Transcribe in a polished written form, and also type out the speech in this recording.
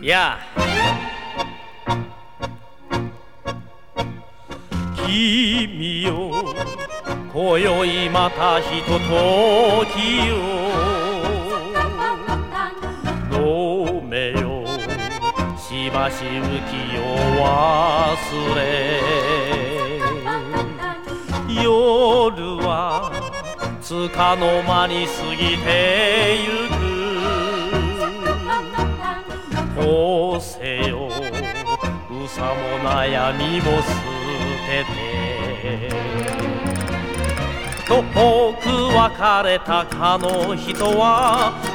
や君よ今宵またひとときよ飲めよしばし浮きを忘れ夜はつかの間に過ぎてゆくこうせようさも悩みも捨てて遠く別れたかの人は